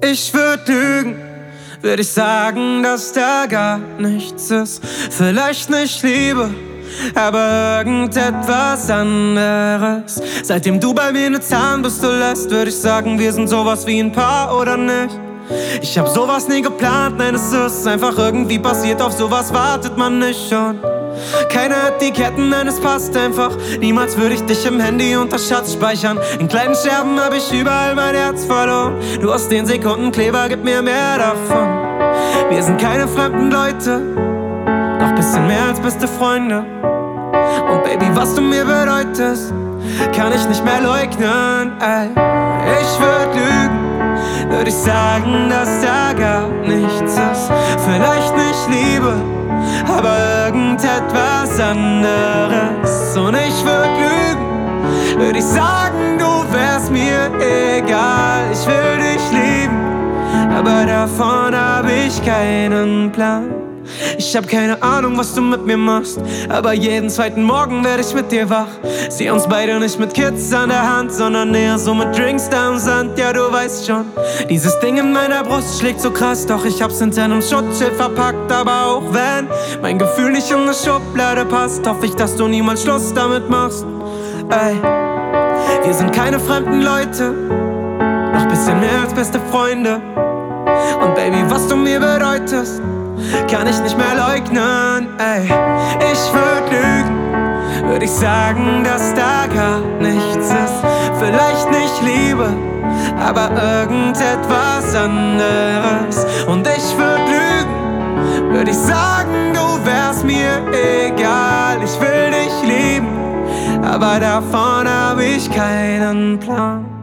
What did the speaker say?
Ich würd lügen, würde ich sagen, dass da gar nichts ist. Vielleicht nicht Liebe, aber irgendetwas anderes. Seitdem du bei mir ne Zahnbürste lässt, würde ich sagen, wir sind sowas wie ein Paar oder nicht. Ich hab sowas nie geplant, nein, es ist einfach irgendwie passiert. Auf sowas wartet man nicht schon. Keine Etiketten, nein, es passt einfach. Niemals würde ich dich im Handy unter Schatz speichern. In kleinen Scherben hab ich überall mein Herz verloren. Du hast 10 Sekunden Kleber, gib mir mehr davon. Wir sind keine fremden Leute, doch bisschen mehr als beste Freunde. Und Baby, was du mir bedeutest, kann ich nicht mehr leugnen, ey. Ich würd lügen, würde ich sagen, dass da gar nichts ist. Vielleicht nicht Liebe, aber irgendetwas anderes. Und ich würd lügen, würde ich sagen, du wärst mir egal. Ich will dich lieben, aber davon hab ich keinen Plan. Ich hab keine Ahnung, was du mit mir machst, aber jeden zweiten Morgen werd ich mit dir wach. Sieh uns beide nicht mit Kids an der Hand, sondern eher so mit Drinks da am Sand. Ja, du weißt schon, dieses Ding in meiner Brust schlägt so krass, doch ich hab's hinter einem Schutzschild verpackt. Aber auch wenn mein Gefühl nicht in eine Schublade passt, hoffe ich, dass du niemals Schluss damit machst. Ey, wir sind keine fremden Leute, noch bisschen mehr als beste Freunde. Und Baby, was du mir bedeutest, kann ich nicht mehr leugnen, ey. Ich würd lügen, würde ich sagen, dass da gar nichts ist. Vielleicht nicht Liebe, aber irgendetwas anderes. Und ich würd lügen, würde ich sagen, du wärst mir egal. Ich will dich lieben, aber davon hab ich keinen Plan.